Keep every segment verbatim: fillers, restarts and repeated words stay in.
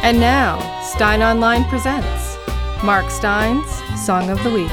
And now, Stein Online presents Mark Stein's Song of the Week.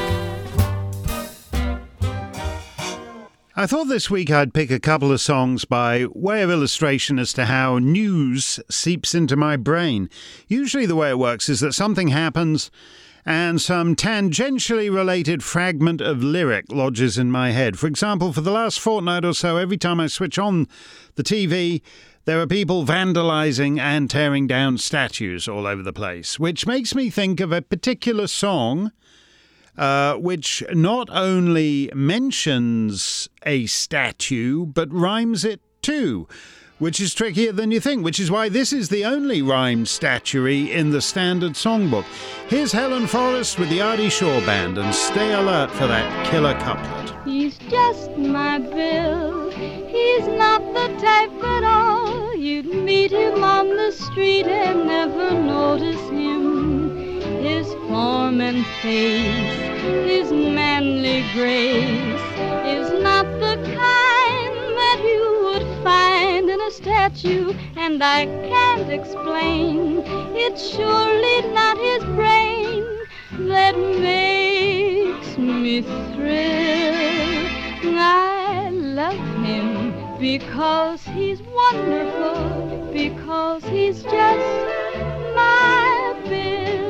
I thought this week I'd pick a couple of songs by way of illustration as to how news seeps into my brain. Usually the way it works is that something happens and some tangentially related fragment of lyric lodges in my head. For example, for the last fortnight or so, every time I switch on the T V, there are people vandalizing and tearing down statues all over the place, which makes me think of a particular song uh, which not only mentions a statue, but rhymes it too, which is trickier than you think, which is why this is the only rhymed statuary in the standard songbook. Here's Helen Forrest with the Artie Shaw Band, and stay alert for that killer couplet. He's just my Bill, he's not the type at all. You'd meet him on the street and never notice him. His form and face, his manly grace is not the kind that you would find in a statue, and I can't explain. It's surely not his brain that makes me thrill. I love him because he's wonderful, because he's just my Bill.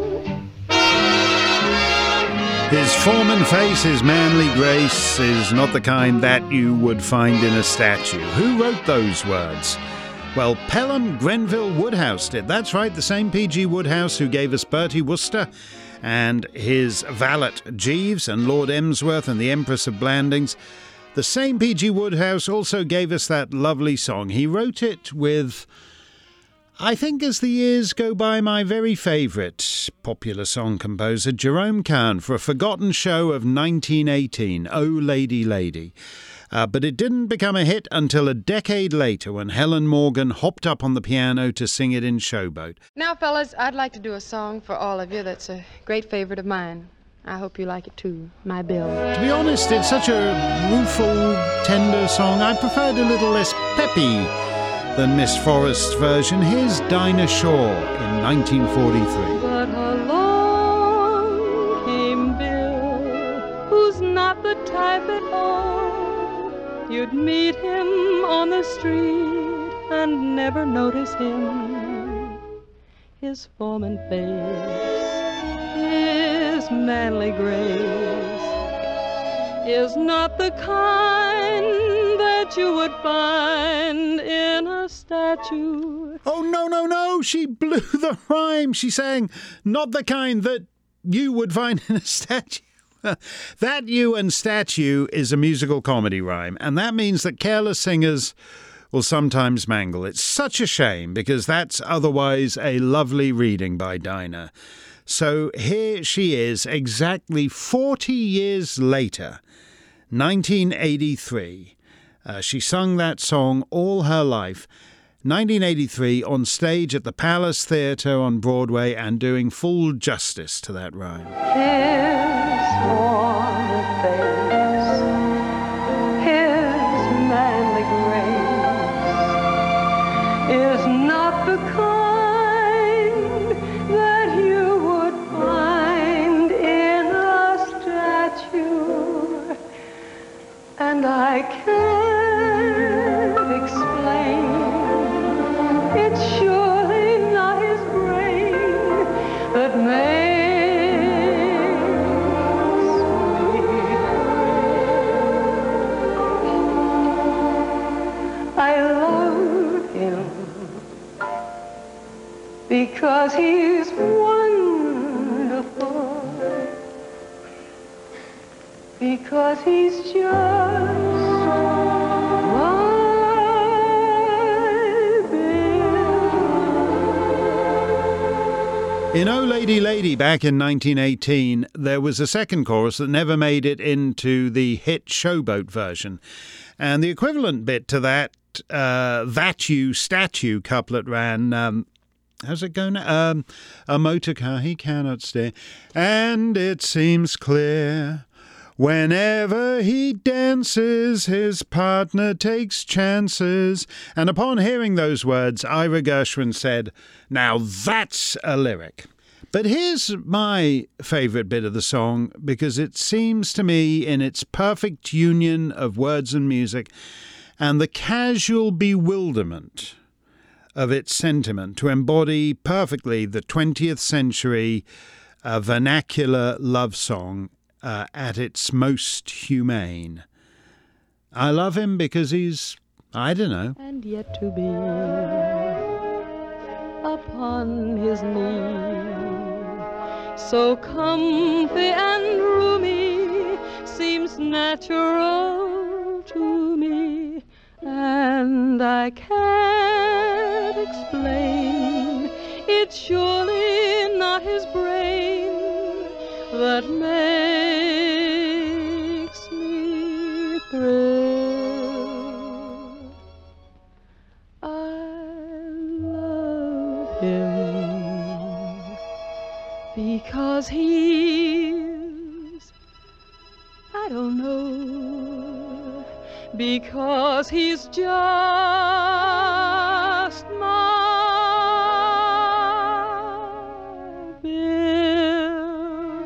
His form and face, his manly grace is not the kind that you would find in a statue. Who wrote those words? Well, Pelham Grenville Woodhouse did. That's right, the same P G Woodhouse who gave us Bertie Wooster and his valet Jeeves and Lord Emsworth and the Empress of Blandings. The same P G Woodhouse also gave us that lovely song. He wrote it with, I think as the years go by, my very favourite popular song composer, Jerome Kern, for a forgotten show of nineteen eighteen, Oh Lady Lady. Uh, but it didn't become a hit until a decade later when Helen Morgan hopped up on the piano to sing it in Showboat. Now, fellas, I'd like to do a song for all of you that's a great favourite of mine. I hope you like it too, my Bill. To be honest, it's such a rueful, tender song. I preferred a little less peppy than Miss Forrest's version. Here's Dinah Shore in nineteen forty-three. But along came Bill, who's not the type at all. You'd meet him on the street and never notice him. His form and face, his manly grace is not the kind that you would find in a statue. Oh, no, no, no, she blew the rhyme. She's saying, not the kind that you would find in a statue. That you and statue is a musical comedy rhyme, and that means that careless singers will sometimes mangle. It's such a shame, because that's otherwise a lovely reading by Dinah. So here she is, exactly forty years later, nineteen eighty-three. Uh, she sung that song all her life. nineteen eighty-three, on stage at the Palace Theatre on Broadway, and doing full justice to that rhyme. His form and face, his manly grace is not the kind that you would find in a statue, and I can't explain. It's surely not his brain that makes me thrill. I love him because he's wonderful, because he's just in Oh Lady Lady back in nineteen eighteen, there was a second chorus that never made it into the hit Showboat version. And the equivalent bit to that, uh, that you statue couplet ran, um, how's it going? Um, a motor car he cannot steer, and it seems clear Whenever he dances, his partner takes chances. And upon hearing those words, Ira Gershwin said, now that's a lyric. But here's my favourite bit of the song, because it seems to me, in its perfect union of words and music, and the casual bewilderment of its sentiment, to embody perfectly the twentieth century uh, vernacular love song uh, at its most humane. I love him because he's, I don't know. And yet to be upon his knee, so comfy and roomy, seems natural to me, and I can't explain. It's surely not his brain that makes me thrill. I love him because he's, I don't know, because he's just my Bill.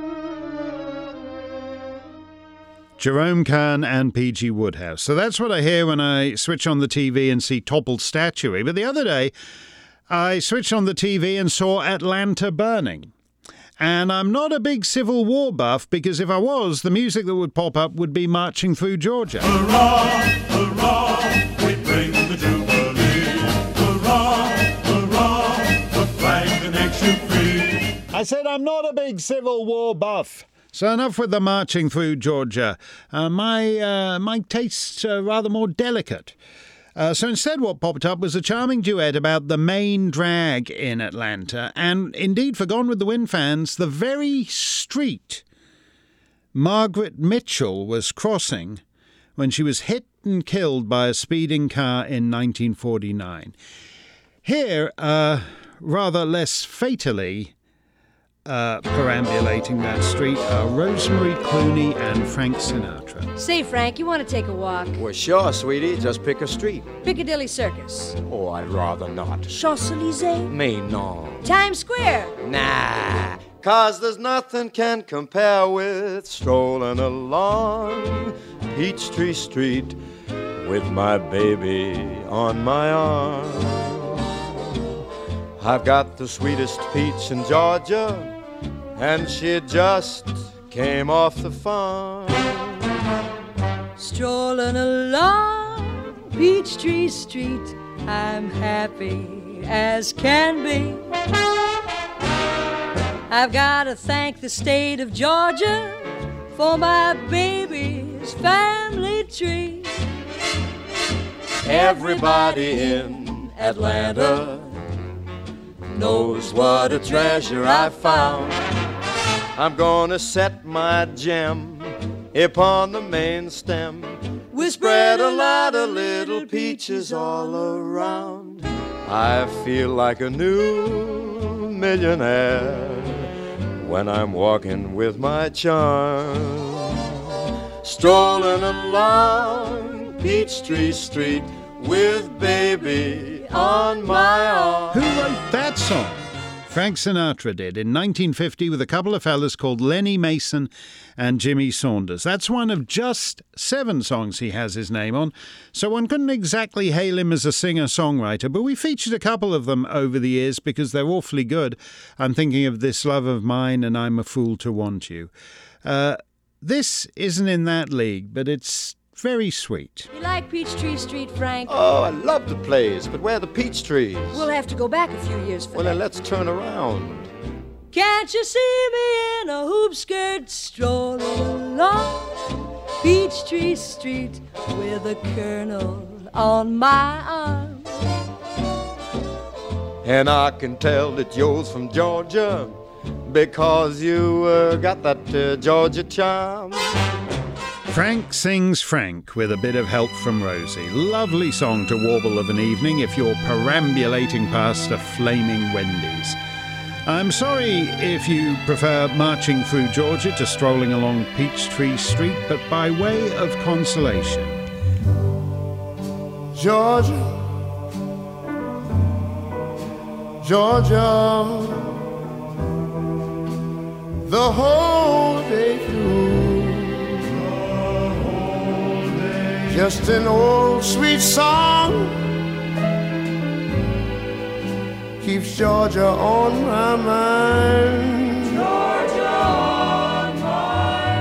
Jerome Kern and P G Wodehouse. So that's what I hear when I switch on the T V and see toppled statuary. But the other day, I switched on the T V and saw Atlanta burning. And I'm not a big Civil War buff, because if I was, the music that would pop up would be Marching Through Georgia. Hurrah, hurrah, we bring the Jubilee. Hurrah, hurrah, the flag that makes you free. I said I'm not a big Civil War buff. So enough with the Marching Through Georgia. Uh, my uh, my tastes are rather more delicate. Uh, so instead what popped up was a charming duet about the main drag in Atlanta, and indeed for Gone with the Wind fans, the very street Margaret Mitchell was crossing when she was hit and killed by a speeding car in nineteen forty-nine. Here, uh, rather less fatally uh, perambulating that street are Rosemary Clooney and Frank Sinatra. Say, Frank, you want to take a walk? Well, sure, sweetie. Just pick a street. Piccadilly Circus. Oh, I'd rather not. Champs-Élysées. Me, no. Times Square. Nah. Cause there's nothing can compare with strolling along Peachtree Street with my baby on my arm. I've got the sweetest peach in Georgia, and she just came off the farm. Strolling along Peachtree Street, I'm happy as can be. I've got to thank the state of Georgia for my baby's family tree. Everybody in Atlanta knows what a treasure I found. I'm gonna set my gem upon the main stem. We spread a lot of little peaches all around. I feel like a new millionaire when I'm walking with my charm, strolling along Peachtree Street with baby on my arm. Who wrote that song? Frank Sinatra did in nineteen fifty with a couple of fellas called Lenny Mason and Jimmy Saunders. That's one of just seven songs he has his name on, so one couldn't exactly hail him as a singer-songwriter, but we featured a couple of them over the years because they're awfully good. I'm thinking of This Love of Mine and I'm a Fool to Want You. Uh, this isn't in that league, but it's very sweet. You like Peachtree Street, Frank? Oh, I love the place, but where are the peach trees? We'll have to go back a few years for Well, that. then let's turn around. Can't you see me in a hoop skirt strolling along Peachtree Street with a Colonel on my arm? And I can tell that you're from Georgia because you uh, got that uh, Georgia charm. Frank Sings Frank with a bit of help from Rosie. Lovely song to warble of an evening if you're perambulating past a flaming Wendy's. I'm sorry if you prefer marching through Georgia to strolling along Peachtree Street, but by way of consolation. Georgia, Georgia, the whole day through, the whole day. Just an old sweet song keeps Georgia on my mind. Georgia on my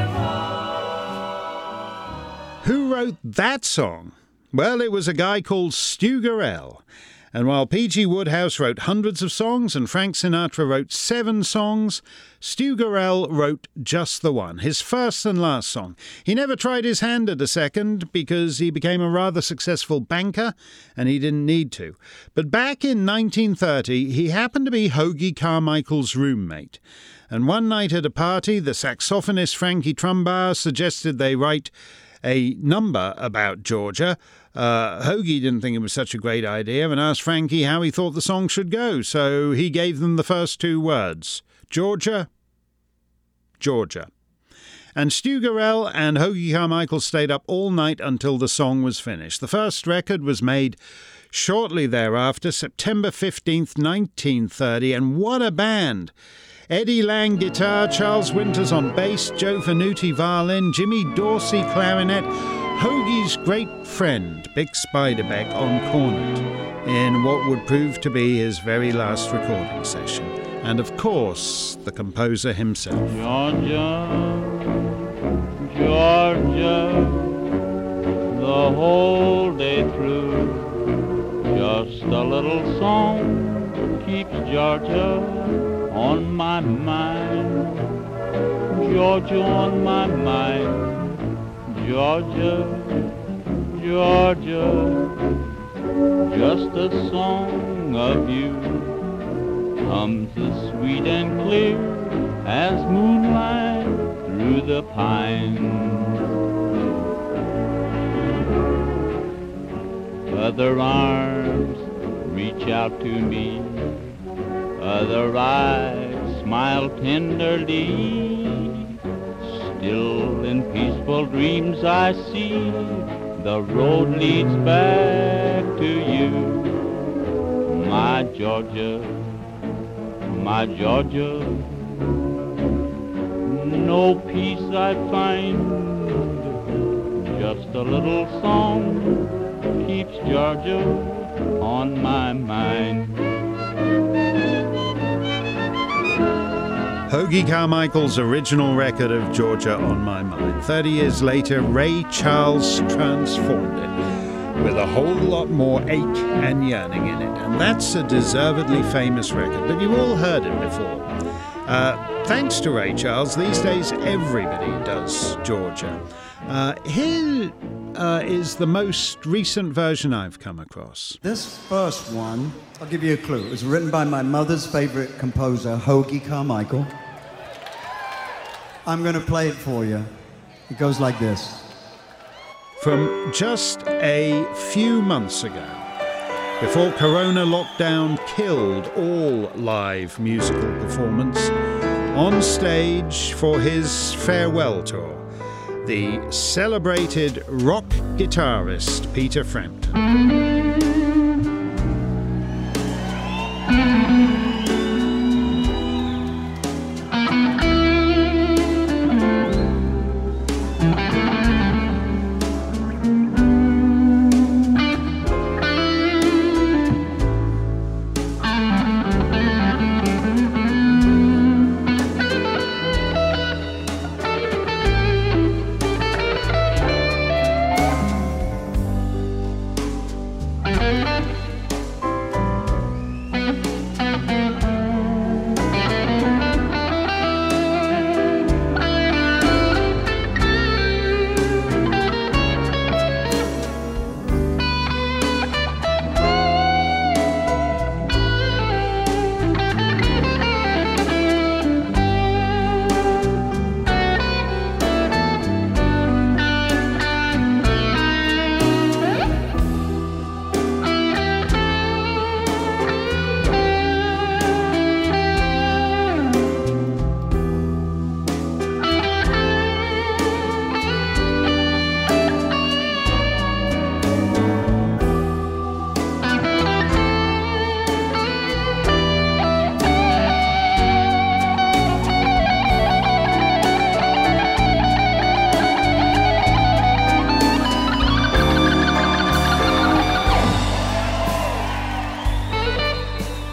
mind. Who wrote that song? Well, it was a guy called Stu Gorell. And while P G Woodhouse wrote hundreds of songs and Frank Sinatra wrote seven songs, Stu Gorell wrote just the one, his first and last song. He never tried his hand at a second because he became a rather successful banker and he didn't need to. But back in nineteen thirty, he happened to be Hoagy Carmichael's roommate. And one night at a party, the saxophonist Frankie Trumbauer suggested they write a number about Georgia. Uh, Hoagy didn't think it was such a great idea and asked Frankie how he thought the song should go, so he gave them the first two words. Georgia, Georgia. And Stu Gorell and Hoagy Carmichael stayed up all night until the song was finished. The first record was made shortly thereafter, September fifteenth, nineteen thirty, and what a band! Eddie Lang guitar, Charles Winters on bass, Joe Venuti violin, Jimmy Dorsey clarinet, Hoagy's great friend, Bick Spiderbeck on cornet, in what would prove to be his very last recording session. And of course, the composer himself. Georgia, Georgia, the whole day through, just a little song keeps Georgia on my mind. Georgia on my mind. Georgia, Georgia, just a song of you comes as sweet and clear as moonlight through the pines. Other arms reach out to me, other eyes smile tenderly. Still in peaceful dreams I see the road leads back to you. My Georgia, my Georgia, no peace I find, just a little song keeps Georgia on my mind. Hoagy Carmichael's original record of Georgia on My Mind. Thirty years later, Ray Charles transformed it with a whole lot more ache and yearning in it. And that's a deservedly famous record, but you've all heard it before. Uh, thanks to Ray Charles, these days everybody does Georgia. Uh, here uh, is the most recent version I've come across. This first one, I'll give you a clue. It was written by my mother's favorite composer, Hoagy Carmichael. I'm going to play it for you. It goes like this. From just a few months ago, before Corona lockdown killed all live musical performance, on stage for his farewell tour, the celebrated rock guitarist Peter Frampton.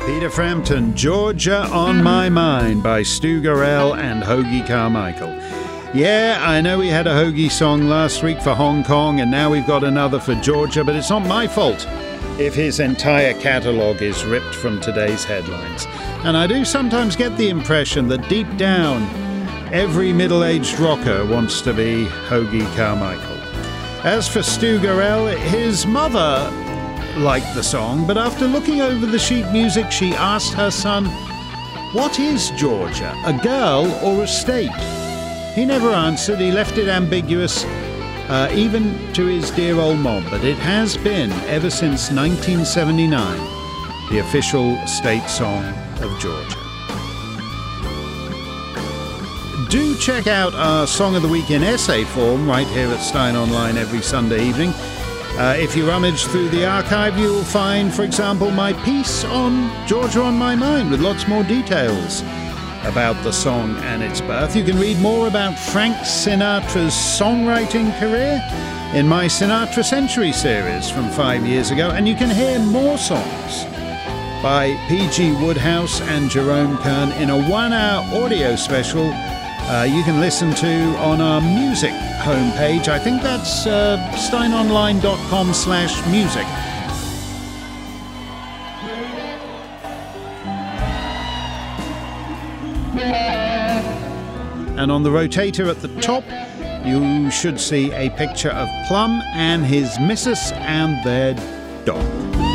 Peter Frampton, Georgia on My Mind by Stu Gorell and Hoagy Carmichael. Yeah, I know we had a Hoagy song last week for Hong Kong and now we've got another for Georgia, but it's not my fault if his entire catalogue is ripped from today's headlines. And I do sometimes get the impression that deep down, every middle-aged rocker wants to be Hoagy Carmichael. As for Stu Gorell, his mother liked the song, but after looking over the sheet music, she asked her son, "What is Georgia, a girl or a state?" He never answered. He left it ambiguous, uh, even to his dear old mom, but it has been, ever since nineteen seventy-nine, the official state song of Georgia. Do check out our Song of the Week in essay form right here at Stein Online every Sunday evening. Uh, if you rummage through the archive, you'll find, for example, my piece on Georgia on My Mind with lots more details about the song and its birth. You can read more about Frank Sinatra's songwriting career in my Sinatra Century series from five years ago, and you can hear more songs by P G Woodhouse and Jerome Kern in a one-hour audio special Uh, you can listen to on our music homepage. I think that's uh, steinonline.com slash music. And on the rotator at the top, you should see a picture of Plum and his missus and their dog.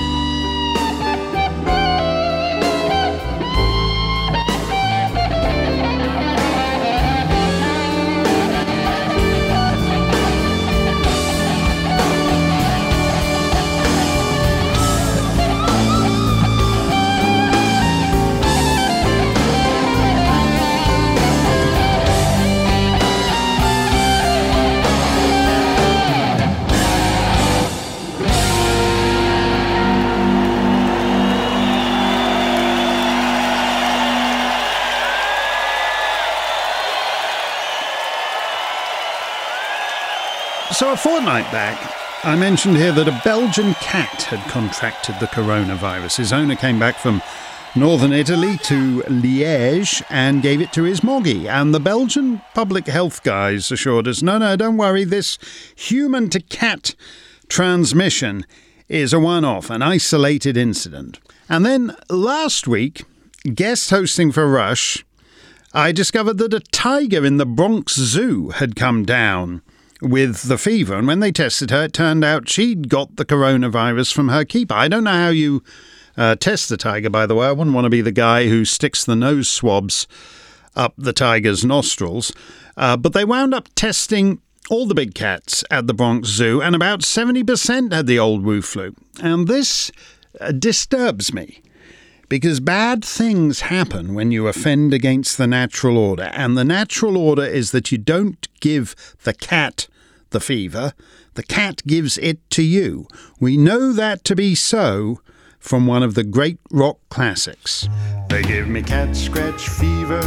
So a fortnight back, I mentioned here that a Belgian cat had contracted the coronavirus. His owner came back from northern Italy to Liège and gave it to his moggy. And the Belgian public health guys assured us, no, no, don't worry, this human-to-cat transmission is a one-off, an isolated incident. And then last week, guest hosting for Rush, I discovered that a tiger in the Bronx Zoo had come down with the fever, and when they tested her, it turned out she'd got the coronavirus from her keeper. I don't know how you uh, test the tiger, by the way. I wouldn't want to be the guy who sticks the nose swabs up the tiger's nostrils. Uh, but they wound up testing all the big cats at the Bronx Zoo, and about seventy percent had the old Wu flu. And this uh, disturbs me, because bad things happen when you offend against the natural order. And the natural order is that you don't give the cat the fever. The cat gives it to you. We know that to be so from one of the great rock classics. They give me cat scratch fever.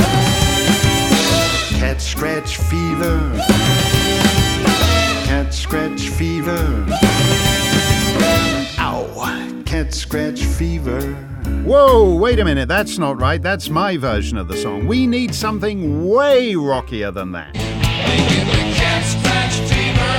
Cat scratch fever. Cat scratch fever. Ow! Cat scratch fever. Whoa, wait a minute, that's not right. That's my version of the song. We need something way rockier than that. They give me cat scratch fever.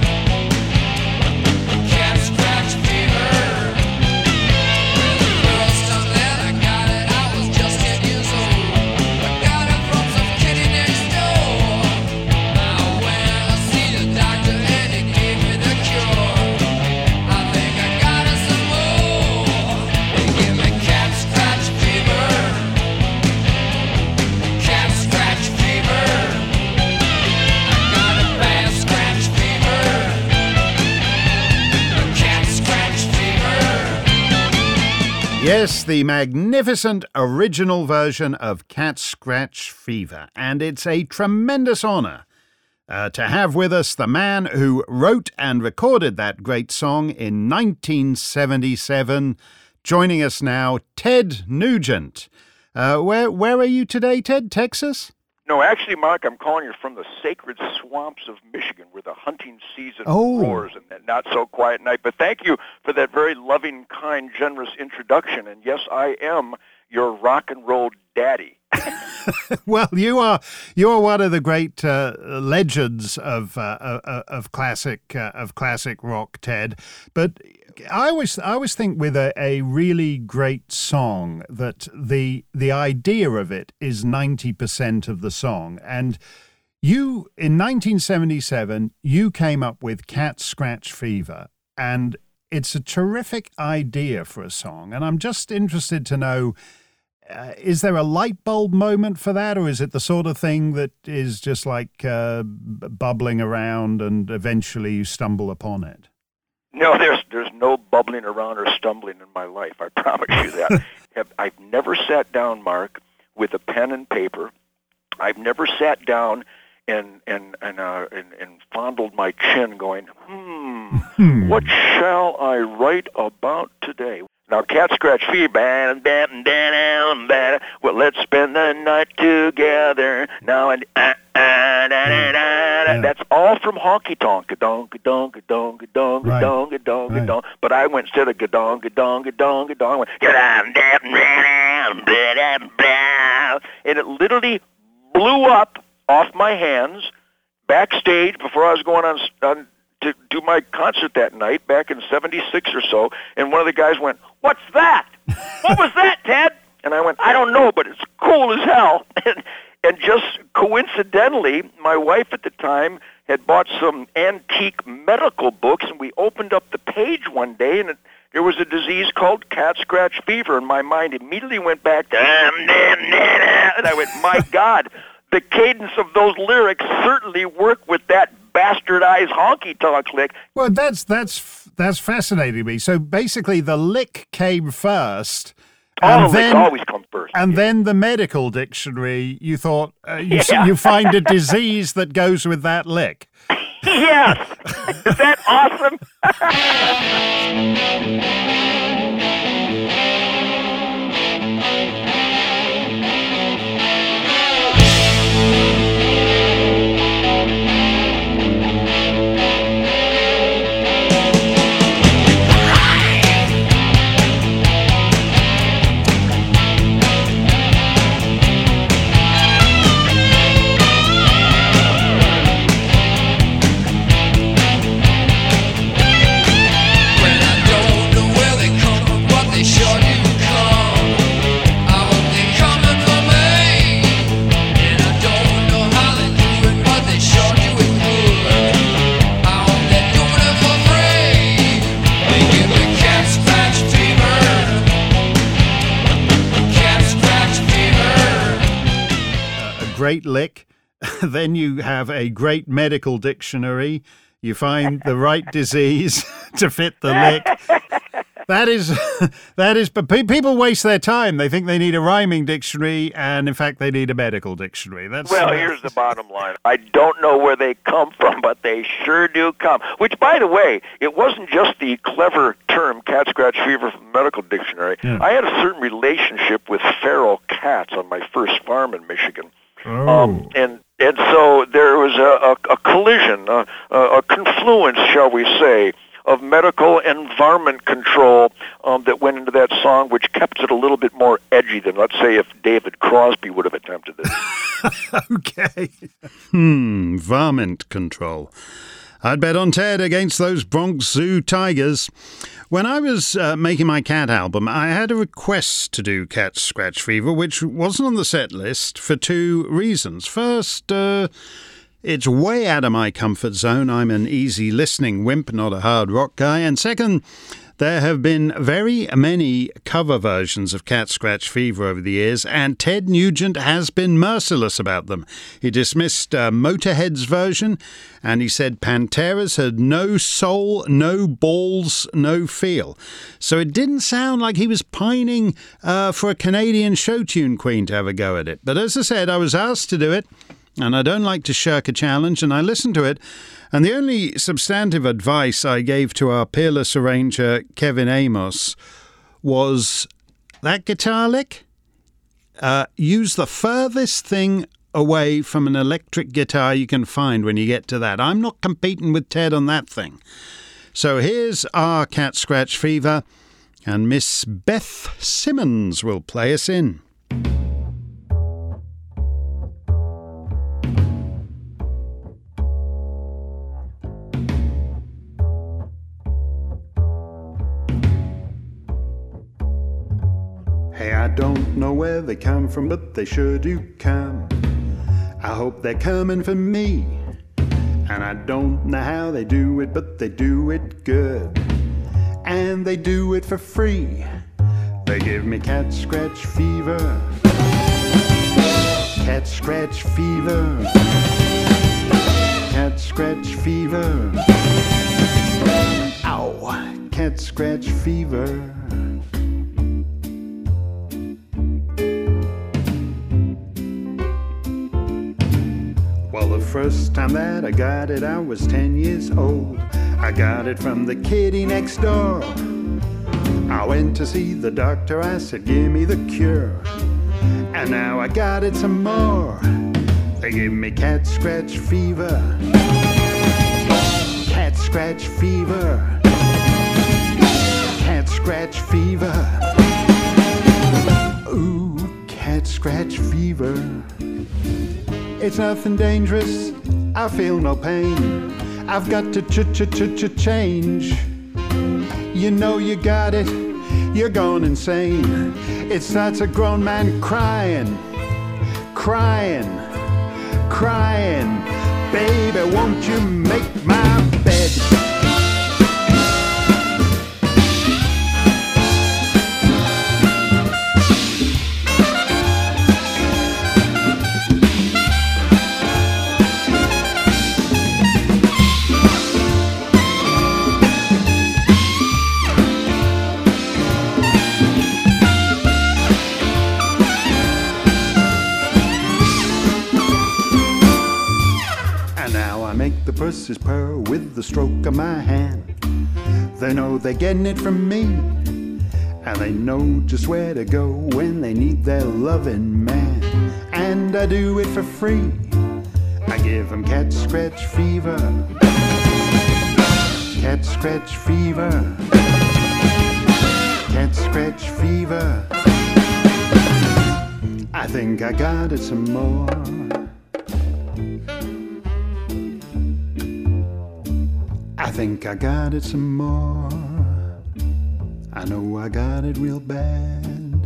Cat scratch fever. When the first time that I got it, I was just ten years old. I got it from some kitty next door. Now when I see the doctor and he gave me the cure, I think I got it some more. They give me cat scratch fever. Cat scratch fever. I got a bad scratch fever. A cat scratch fever. Yes, the magnificent original version of Cat Scratch Fever. And it's a tremendous honour uh, to have with us the man who wrote and recorded that great song in nineteen seventy-seven. Joining us now, Ted Nugent. Uh, where where are you today, Ted? Texas? No, actually, Mark, I'm calling you from the sacred swamps of Michigan, where the hunting season Oh. roars and that not-so-quiet night. But thank you for that very loving, kind, generous introduction. And yes, I am your rock and roll daddy. Well, you are you are one of the great uh, legends of uh, uh, of classic uh, of classic rock, Ted. But I always I always think with a, a really great song that the the idea of it is ninety percent of the song. And you in nineteen seventy-seven you came up with Cat Scratch Fever, and it's a terrific idea for a song. And I'm just interested to know. Uh, is there a light bulb moment for that, or is it the sort of thing that is just like uh, b- bubbling around and eventually you stumble upon it? No, there's there's no bubbling around or stumbling in my life. I promise you that. Have- I've never sat down, Mark, with a pen and paper. I've never sat down and and and uh, and, and fondled my chin, going, hmm, Hmm. what shall I write about today? Now, Cat Scratch Fever, well, let's spend the night together. Now, and uh, uh, da, da, da, da. That's all from Honky Tonk. Gadong, gadong, gadong, gadong, Right. gadong, gadong, Right. gadong. But I went instead of gadong, gadong, gadong, gadong. I went, gadong, da, da, da, da, da. And it literally blew up off my hands backstage before I was going on, on to do my concert that night back in seventy-six or so, and one of the guys went, "What's that? What was that, Ted?" And I went, "I don't know, but it's cool as hell." And, and just coincidentally, my wife at the time had bought some antique medical books, and we opened up the page one day, and it, there was a disease called Cat Scratch Fever, and my mind immediately went back to, and I went, my God, the cadence of those lyrics certainly work with that bastardized honky tonk lick. Well, that's that's that's fascinating me. So basically, the lick came first, Oh, and the lick then always comes first. and then the medical dictionary. You thought uh, you s Yeah. you find a disease that goes with that lick. Yes! Is that awesome? When I don't know where they come from, but they sure do come. I hope they're coming for me. And I don't know how they do it, but they sure do it good. I hope they're doing it for free. They give me cat scratch fever. Cat scratch fever. A great lick. Then you have a great medical dictionary. You find the right disease to fit the lick. That is, that is, but pe- people waste their time. They think they need a rhyming dictionary, and in fact, they need a medical dictionary. That's Well, uh, here's the bottom line. I don't know where they come from, but they sure do come. Which, by the way, it wasn't just the clever term cat scratch fever from the medical dictionary. Yeah. I had a certain relationship with feral cats on my first farm in Michigan. Oh. Um, and and so there was a, a, a collision, a, a, a confluence, shall we say, of medical and varmint control um, that went into that song, which kept it a little bit more edgy than, let's say, if David Crosby would have attempted this. Okay. Hmm, varmint control. I'd bet on Ted against those Bronx Zoo tigers. When I was uh, making my cat album, I had a request to do Cat Scratch Fever, which wasn't on the set list for two reasons. First, uh, it's way out of my comfort zone. I'm an easy listening wimp, not a hard rock guy. And second, there have been very many cover versions of Cat Scratch Fever over the years, and Ted Nugent has been merciless about them. He dismissed uh, Motorhead's version, and he said Pantera's had no soul, no balls, no feel. So it didn't sound like he was pining uh, for a Canadian show tune queen to have a go at it. But as I said, I was asked to do it, and I don't like to shirk a challenge, and I listened to it. And the only substantive advice I gave to our peerless arranger, Kevin Amos, was that guitar lick, uh, use the furthest thing away from an electric guitar you can find when you get to that. I'm not competing with Ted on that thing. So here's our Cat Scratch Fever, and Miss Beth Simmons will play us in. Hey, I don't know where they come from, but they sure do come. I hope they're coming for me. And I don't know how they do it, but they do it good. And they do it for free. They give me cat scratch fever. Cat scratch fever. Cat scratch fever. Ow, cat scratch fever. Well, the first time that I got it, I was ten years old. I got it from the kitty next door. I went to see the doctor, I said, give me the cure. And now I got it some more. They give me cat scratch fever. Cat scratch fever. Cat scratch fever. Ooh, cat scratch fever. It's nothing dangerous, I feel no pain. I've got to ch-ch-ch-ch-change. You know you got it, you're going insane. It starts a grown man crying, crying, crying. Baby, won't you make my bed? The pussy's purr with the stroke of my hand. They know they're getting it from me, and they know just where to go when they need their loving man. And I do it for free. I give them cat scratch fever. Cat scratch fever. Cat scratch fever. I think I got it some more. I think I got it some more. I know I got it real bad.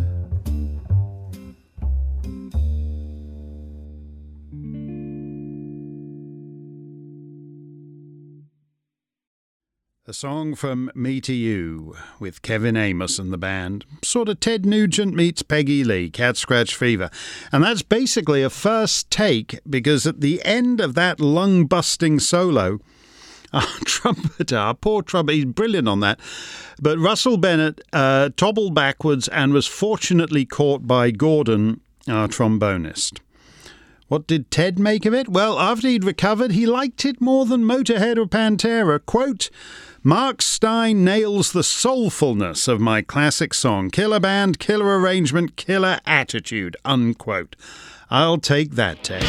A song from Me to You with Kevin Amos and the band. Sort of Ted Nugent meets Peggy Lee, Cat Scratch Fever. And that's basically a first take, because at the end of that lung-busting solo, our trumpeter, our poor trumpeter, he's brilliant on that. But Russell Bennett uh, toppled backwards and was fortunately caught by Gordon, our trombonist. What did Ted make of it? Well, after he'd recovered, he liked it more than Motorhead or Pantera. Quote, Mark Stein nails the soulfulness of my classic song. Killer band, killer arrangement, killer attitude, unquote. I'll take that, Ted.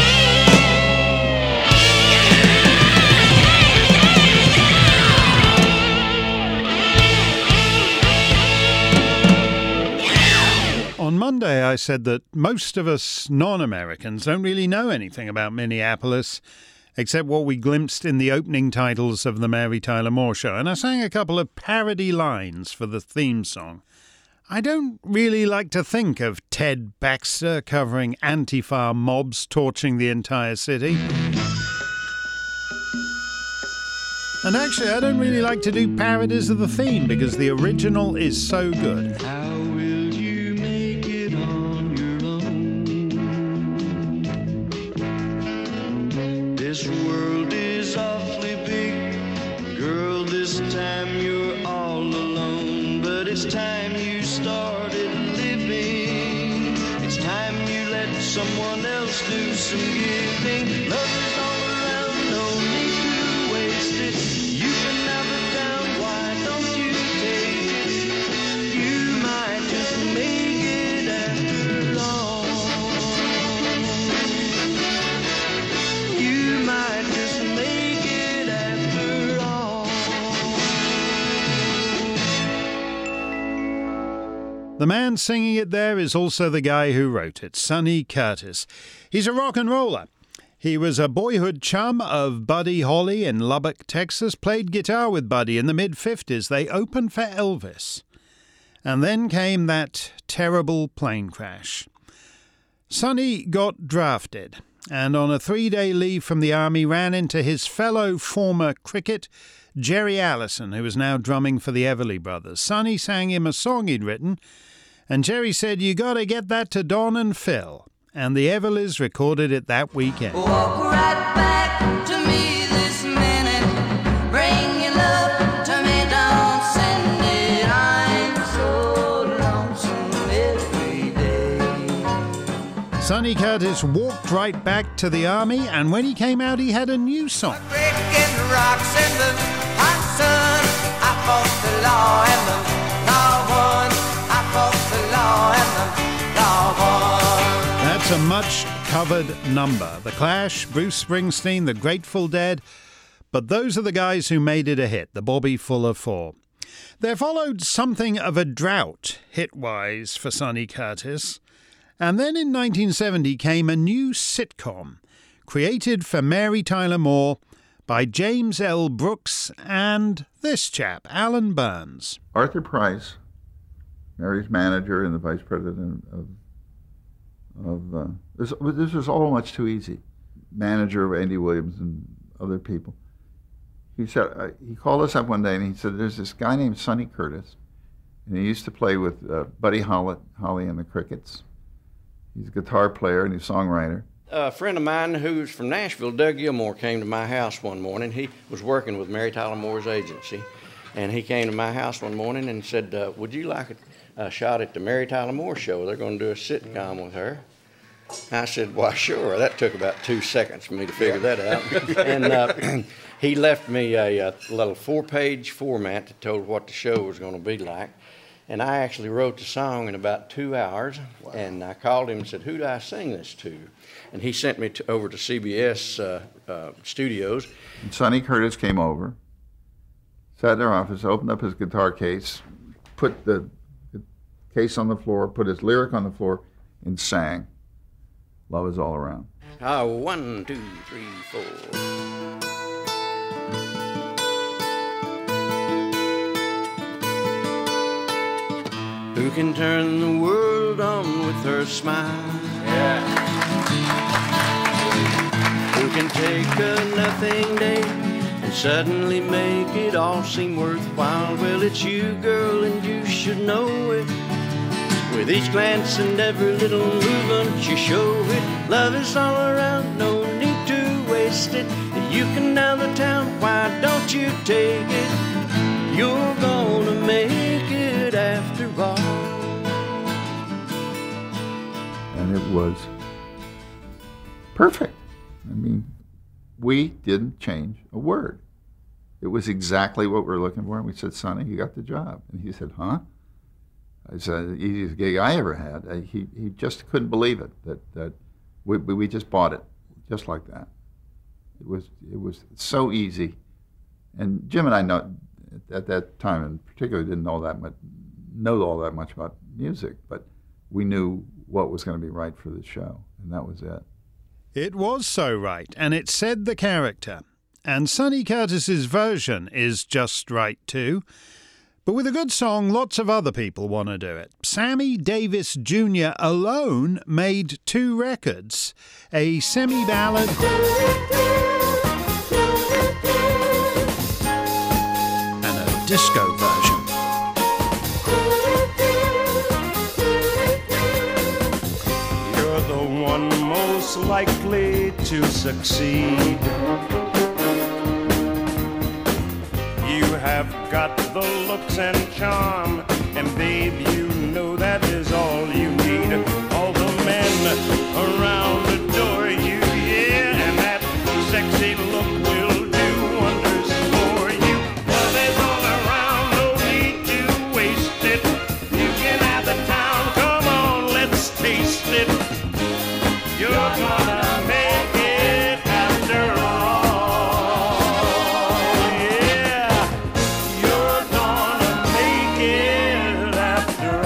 On Monday, I said that most of us non-Americans don't really know anything about Minneapolis, except what we glimpsed in the opening titles of the Mary Tyler Moore Show. And I sang a couple of parody lines for the theme song. I don't really like to think of Ted Baxter covering Antifa mobs torching the entire city. And actually, I don't really like to do parodies of the theme, because the original is so good. How will you make it on your own? This world is awfully big. Girl, this time you're all alone. But it's time you started living. It's time you let someone else do some giving. Love is all around, no need to waste it. You can have it down, why don't you take it? You might just make it after all. The man singing it there is also the guy who wrote it, Sonny Curtis. He's a rock and roller. He was a boyhood chum of Buddy Holly in Lubbock, Texas, played guitar with Buddy in the mid-fifties. They opened for Elvis. And then came that terrible plane crash. Sonny got drafted, and on a three-day leave from the Army ran into his fellow former cricket, Jerry Allison, who was now drumming for the Everly Brothers. Sonny sang him a song he'd written, and Jerry said, "You got to get that to Don and Phil." And the Everlys recorded it that weekend. Walk right back to me this minute. Bring your love to me, don't send it. I'm so lonesome every day. Sonny Curtis walked right back to the Army, and when he came out, he had a new song. Breaking rocks in the hot sun. I fought the law and the law won. I fought the law and the law won. That's a much-covered number. The Clash, Bruce Springsteen, the Grateful Dead. But those are the guys who made it a hit, the Bobby Fuller Four. There followed something of a drought, hit-wise, for Sonny Curtis. And then in nineteen seventy came a new sitcom, created for Mary Tyler Moore by James L. Brooks and this chap, Alan Burns. Arthur Price, Mary's manager and the vice president of of uh, this, this was all much too easy. Manager of Andy Williams and other people. He said uh, he called us up one day and he said, "There's this guy named Sonny Curtis, and he used to play with uh, Buddy Holly, Holly and the Crickets. He's a guitar player and he's a songwriter." A friend of mine who's from Nashville, Doug Gilmore, came to my house one morning. He was working with Mary Tyler Moore's agency, and he came to my house one morning and said, uh, "Would you like a, a shot at the Mary Tyler Moore show? They're going to do a sitcom with her." I said, "Why, sure." That took about two seconds for me to figure that out. And uh, he left me a, a little four-page format that told what the show was going to be like. And I actually wrote the song in about two hours. Wow. And I called him and said, "Who do I sing this to?" And he sent me to, over to C B S uh, uh, studios. And Sonny Curtis came over, sat in their office, opened up his guitar case, put the, the case on the floor, put his lyric on the floor, and sang "Love Is All Around." Ah, one, two, three, four. Who can turn the world on with her smile? Yeah. Who can take a nothing day and suddenly make it all seem worthwhile? Well, it's you, girl, and you should know it. With each glance and every little movement you show it. Love is all around, no need to waste it. If you can down the town, why don't you take it? You're gonna make it after all. And it was perfect. I mean, we didn't change a word. It was exactly what we were looking for. And we said, "Sonny, you got the job." And he said, "Huh?" I said, "The easiest gig I ever had." Uh, he he just couldn't believe it that that we we just bought it just like that. It was it was so easy, and Jim and I know at that time in particular didn't know that much know all that much about music, but we knew what was going to be right for the show, and that was it. It was so right, and it said the character. And Sonny Curtis's version is just right too. But with a good song, lots of other people want to do it. Sammy Davis Junior alone made two records, a semi-ballad and a disco version. You're the one most likely to succeed. You have got the looks and charm, and babe, you know that is all you need. All the men around adore you, yeah, and that sexy look will do wonders for you. Love is all around, no need to waste it. You can have the town, come on, let's taste it. You're gonna make it after all. Yeah, you're gonna make it after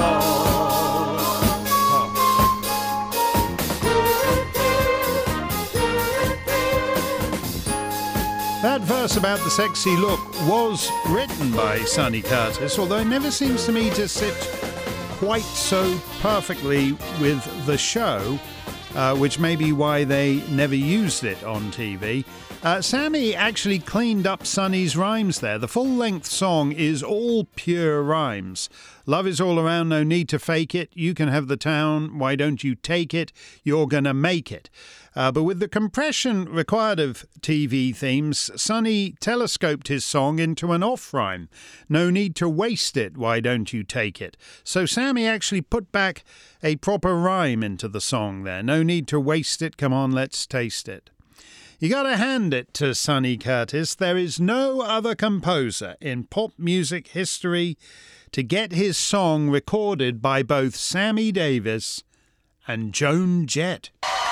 verse about the sexy look was written by Sonny Curtis, although it never seems to me to sit quite so perfectly with the show, uh, which may be why they never used it on T V. Uh, Sammy actually cleaned up Sonny's rhymes there. The full-length song is all pure rhymes. Love is all around, no need to fake it. You can have the town, why don't you take it? You're gonna make it. Uh, but with the compression required of T V themes, Sonny telescoped his song into an off-rhyme. No need to waste it, why don't you take it? So Sammy actually put back a proper rhyme into the song there. No need to waste it, come on, let's taste it. You gotta hand it to Sonny Curtis. There is no other composer in pop music history to get his song recorded by both Sammy Davis and Joan Jett.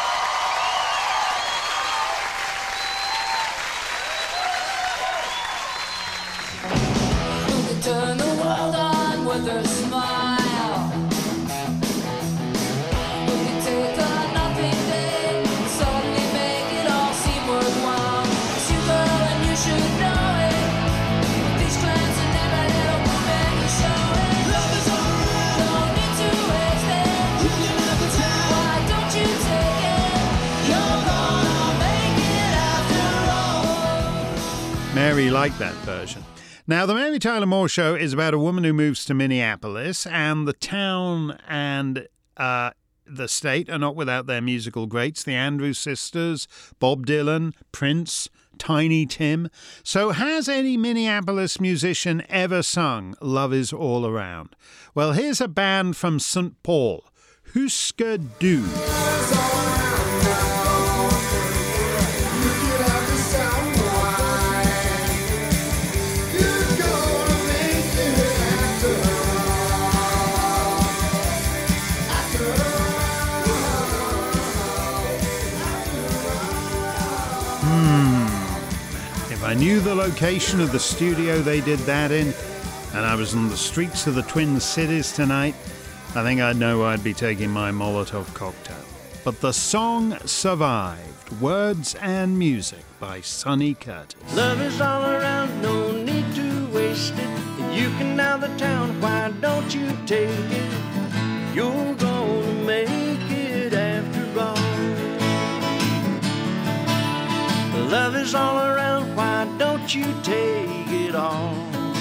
Turn the world on with a smile. We can take a nothing day and suddenly make it all seem worthwhile. It's you, girl, and you should know it. These glance and every little woman you show it. Love is all around. No need to waste it. You can have the time. Why don't you take it? You're gonna make it after all. Mary liked that version. Now, the Mary Tyler Moore Show is about a woman who moves to Minneapolis, and the town and uh, the state are not without their musical greats, the Andrews Sisters, Bob Dylan, Prince, Tiny Tim. So has any Minneapolis musician ever sung Love Is All Around? Well, here's a band from Saint Paul, Husker Du. If I knew the location of the studio they did that in, and I was on the streets of the Twin Cities tonight, I think I'd know I'd be taking my Molotov cocktail. But the song survived. Words and music by Sonny Curtis. Love is all around, no need to waste it. If you can have the town, why don't you take it? You're gonna make it after all. Love is all around, why don't you take it all?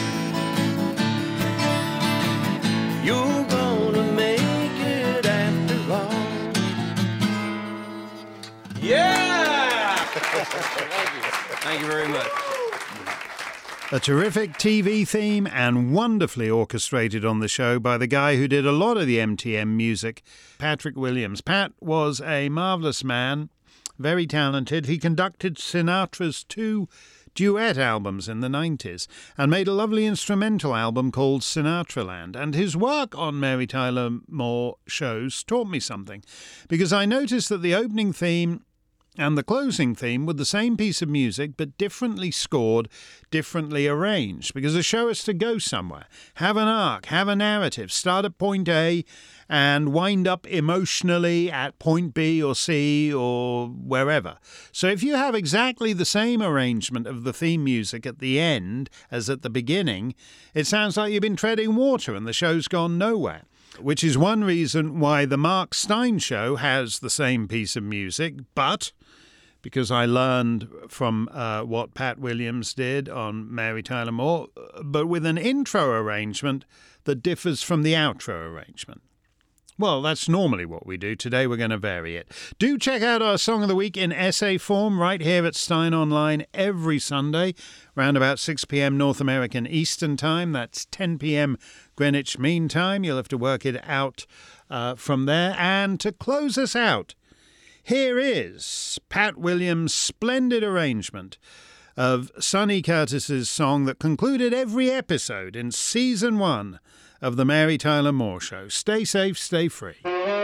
You're gonna make it after all. Yeah! Thank you. Thank you very much. A terrific T V theme and wonderfully orchestrated on the show by the guy who did a lot of the M T M music, Patrick Williams. Pat was a marvelous man, very talented. He conducted Sinatra's two duet albums in the nineties and made a lovely instrumental album called Sinatraland. And his work on Mary Tyler Moore shows taught me something, because I noticed that the opening theme and the closing theme were the same piece of music, but differently scored, differently arranged, because the show has to go somewhere, have an arc, have a narrative, start at point A and wind up emotionally at point B or C or wherever. So if you have exactly the same arrangement of the theme music at the end as at the beginning, it sounds like you've been treading water and the show's gone nowhere. Which is one reason why the Mark Stein Show has the same piece of music, but because I learned from uh, what Pat Williams did on Mary Tyler Moore, but with an intro arrangement that differs from the outro arrangement. Well, that's normally what we do. Today we're going to vary it. Do check out our Song of the Week in essay form right here at Stein Online every Sunday, around about six p.m. North American Eastern Time. That's ten p.m. Greenwich Mean Time. You'll have to work it out uh, from there. And to close us out, here is Pat Williams' splendid arrangement of Sonny Curtis's song that concluded every episode in Season one of the Mary Tyler Moore Show. Stay safe, stay free.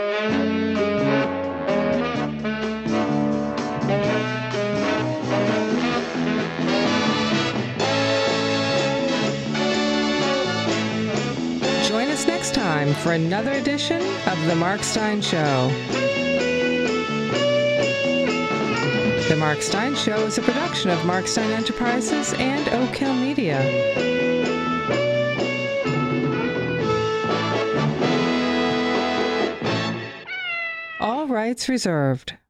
Join us next time for another edition of The Mark Stein Show. The Mark Stein Show is a production of Mark Stein Enterprises and Oak Hill Media. All rights reserved.